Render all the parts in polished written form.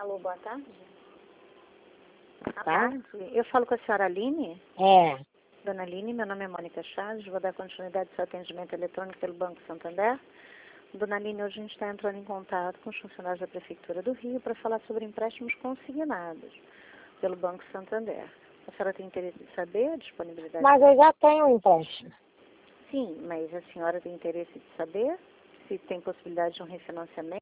Alô, boa tarde. Tá? Eu falo com a senhora Aline. É. Dona Aline, meu nome é Mônica Chaves, vou dar continuidade ao seu atendimento eletrônico pelo Banco Santander. Dona Aline, hoje a gente está entrando em contato com os funcionários da Prefeitura do Rio para falar sobre empréstimos consignados pelo Banco Santander. A senhora tem interesse em saber a disponibilidade? Mas eu já tenho um empréstimo. Sim, mas a senhora tem interesse de saber se tem possibilidade de um refinanciamento?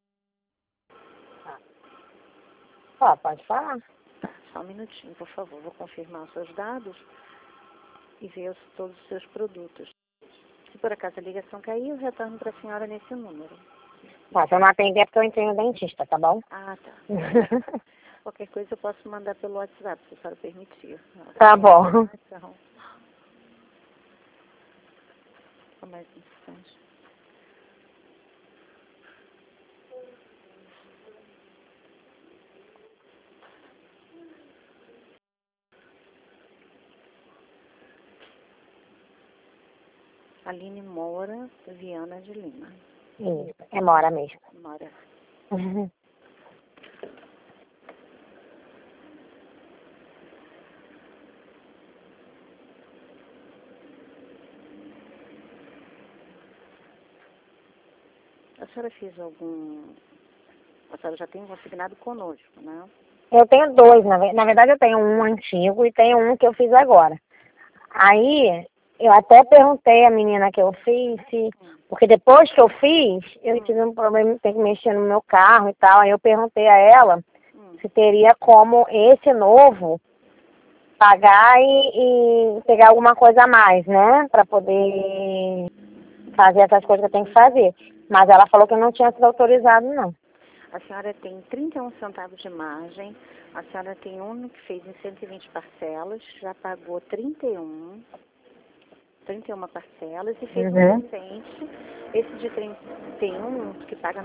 Ó, pode falar. Tá, só um minutinho, por favor. Vou confirmar os seus dados e ver todos os seus produtos. Se por acaso a ligação cair, eu retorno para a senhora nesse número. Tá, se eu não atender é porque eu entrei no dentista, tá bom? Ah, tá. Qualquer coisa eu posso mandar pelo WhatsApp, se a senhora permitir. Tá bom. Então, só mais um instante. Aline Moura Viana de Lima. Isso, é mora mesmo. Mora. A senhora fez algum... A senhora já tem consignado conosco, né? Eu tenho dois, na verdade eu tenho um antigo e tenho um que eu fiz agora. Aí, eu até perguntei à menina que eu fiz, porque depois que eu fiz, eu tive um problema, ter que mexer no meu carro e tal, aí eu perguntei a ela se teria como esse novo pagar e pegar alguma coisa a mais, né, para poder fazer essas coisas que eu tenho que fazer. Mas ela falou que não tinha sido autorizado, não. A senhora tem 31 centavos de margem. A senhora tem um que fez em 120 parcelas, já pagou 31 parcelas e fez um recente. Esse de 31, que paga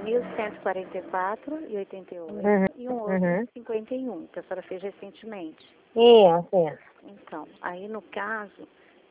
1.144,88 e um outro de 51, que a senhora fez recentemente. Isso. Então, aí no caso,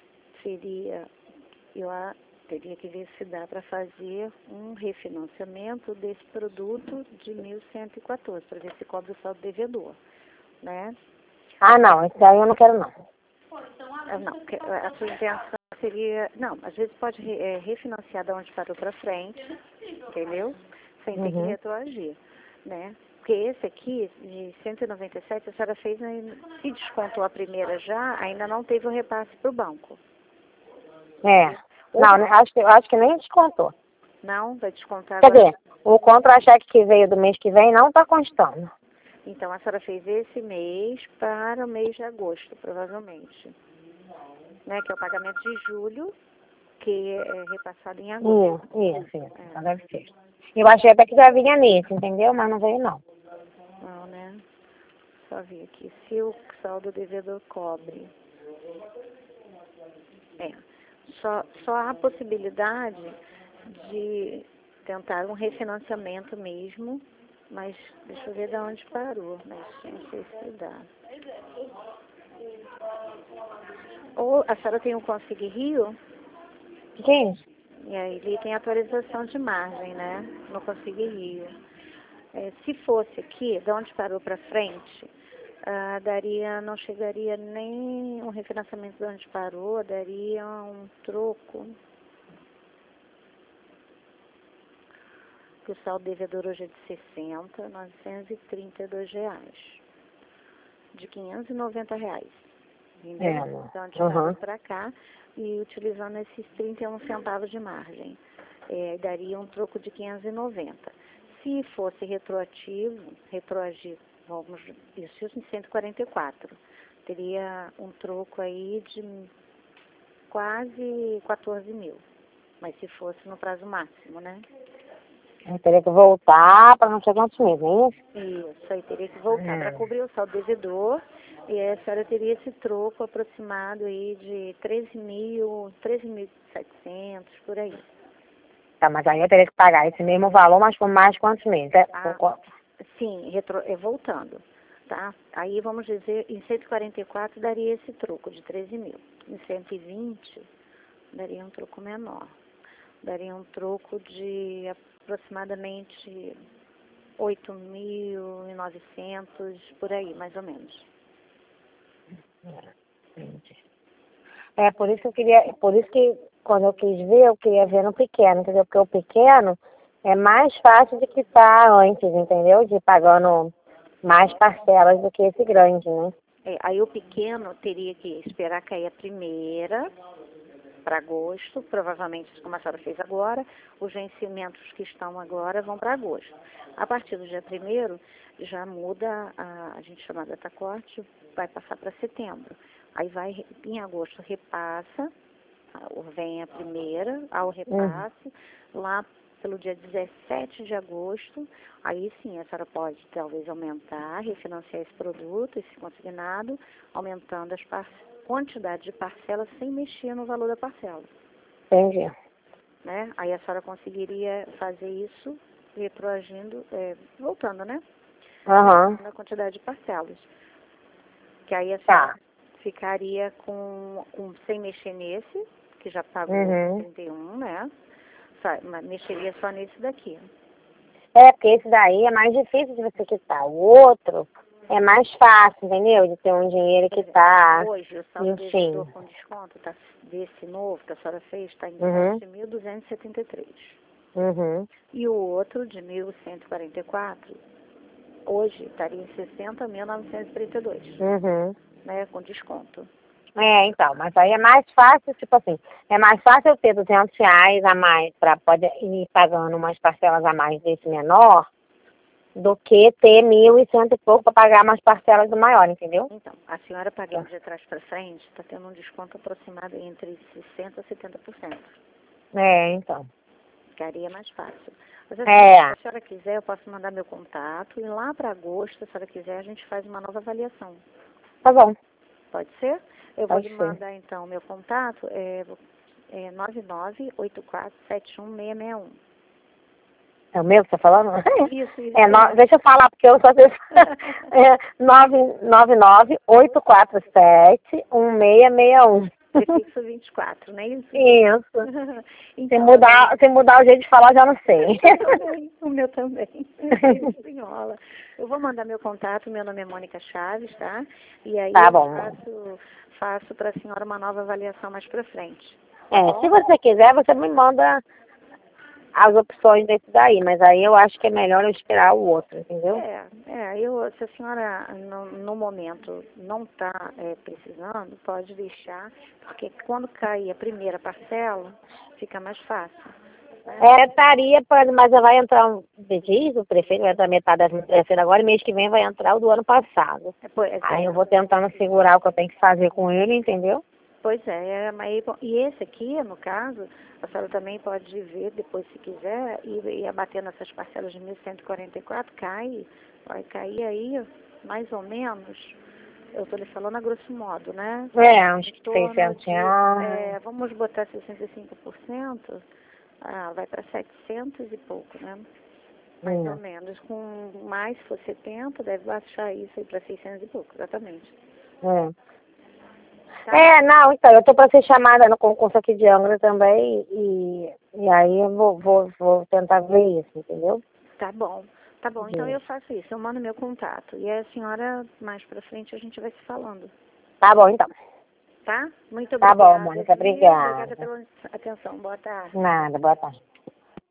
teria que ver se dá para fazer um refinanciamento desse produto de 1.114, para ver se cobre o saldo devedor, né? Ah, não, esse aí eu não quero, não. Não, a sua intenção seria... Não, às vezes pode refinanciar de onde parou para frente, entendeu? Sem ter que retroagir, né? Porque esse aqui, de 197, a senhora fez, se descontou a primeira já, ainda não teve o repasse para o banco. É. Não, acho que nem descontou. Não, vai descontar Quer agora. dizer, o contra-cheque que veio do mês que vem não está constando. Então, a senhora fez esse mês para o mês de agosto, provavelmente. Né? Que é o pagamento de julho, que é repassado em agosto. Isso. Então deve ser. Eu achei até que já vinha nesse, entendeu? Mas não veio, não. Não, né? Só vi aqui. Se o saldo devedor cobre. Só há a possibilidade de tentar um refinanciamento mesmo, mas deixa eu ver de onde parou, mas não sei se dá. Ou a senhora tem um Consig Rio? Sim. E aí ele tem atualização de margem, né? No Consig Rio. Se fosse aqui, de onde parou para frente, não chegaria nem um refinanciamento de onde parou, daria um troco. Que o saldo devedor hoje é de R$60.932. De R$590. Entendeu? Então, de lá para cá, e utilizando esses 31 centavos de margem, daria um troco de 590. Se fosse retroagir, isso em 144, teria um troco aí de quase 14 mil, mas se fosse no prazo máximo, né? Eu teria que voltar para não sei quantos meses, não é isso? Isso, aí teria que voltar para cobrir o saldo devedor, e a senhora teria esse troco aproximado aí de 13.700, por aí. Tá, mas aí eu teria que pagar esse mesmo valor, mas por mais quantos meses? Sim, voltando, tá? Aí vamos dizer, em 144 daria esse troco de 13 mil. Em 120 daria um troco menor. Daria um troco de aproximadamente 8.900, por aí, mais ou menos. Entendi. Por isso que quando eu quis ver, eu queria ver no pequeno, entendeu? Porque o pequeno é mais fácil de quitar antes, entendeu? De ir pagando mais parcelas do que esse grande, né? Aí o pequeno teria que esperar cair a primeira para agosto, provavelmente como a senhora fez agora, os vencimentos que estão agora vão para agosto. A partir do dia 1º já muda, a gente chama de data corte, vai passar para setembro. Aí vai, em agosto repassa, vem a primeira, ao repasse, lá pelo dia 17 de agosto, aí sim a senhora pode talvez aumentar, refinanciar esse produto, esse consignado, aumentando as quantidade de parcelas sem mexer no valor da parcela. Entendi. Né? Aí a senhora conseguiria fazer isso retroagindo, voltando, né? Na quantidade de parcelas. Que aí a senhora ficaria sem mexer nesse, que já pagou 31, né? Mexeria só nesse daqui. Porque esse daí é mais difícil de você quitar. O outro é mais fácil, entendeu? De ter um dinheiro que tá. Hoje o saldo devedor com desconto desse novo que a senhora fez está em 7.273. E o outro de 1.144, hoje estaria em 60.932. Né? Com desconto. Então, mas aí é mais fácil, tipo assim, é mais fácil eu ter R$200 a mais para poder ir pagando umas parcelas a mais desse menor do que ter 1.100 e pouco para pagar umas parcelas do maior, entendeu? Então, a senhora pagando de trás para frente está tendo um desconto aproximado entre 60% a 70%. Então. Ficaria mais fácil. Mas, se a senhora quiser, eu posso mandar meu contato e lá para agosto, se a senhora quiser, a gente faz uma nova avaliação. Tá bom. Pode ser? Eu vou lhe mandar, então, meu contato, 9984716661. É o meu que você tá falando? Isso. Deixa eu falar, porque eu só sei... 998471661. Prefixo 24, não é isso? Isso. Então, se mudar o jeito de falar, eu já não sei. O meu também. Espanhola. Eu vou mandar meu contato, meu nome é Mônica Chaves, tá? E aí faço para a senhora uma nova avaliação mais para frente. Se você quiser, você me manda as opções desse daí, mas aí eu acho que é melhor eu esperar o outro, entendeu? Se a senhora no momento não está precisando, pode deixar, porque quando cair a primeira parcela, fica mais fácil. Estaria, mas vai entrar o prefeito vai entrar metade da terceira agora, e mês que vem vai entrar o do ano passado. Aí eu vou tentando segurar o que eu tenho que fazer com ele, entendeu? Pois e esse aqui, no caso, a senhora também pode ver depois, se quiser, e abater nessas parcelas de 1.144, vai cair aí, mais ou menos, eu estou lhe falando a grosso modo, né? Uns 600 reais. Vamos botar 65%, vai para 700 e pouco, né? Mais ou menos. Com mais, se for 70, deve baixar isso aí para 600 e pouco, exatamente. Não, então, eu tô para ser chamada no concurso aqui de Angra também, e aí eu vou tentar ver isso, entendeu? Tá bom, então eu faço isso, eu mando meu contato, e a senhora, mais pra frente, a gente vai se falando. Tá bom, então. Tá? Muito obrigada. Tá bom, Mônica, obrigada. Obrigada pela atenção, boa tarde. Nada, boa tarde.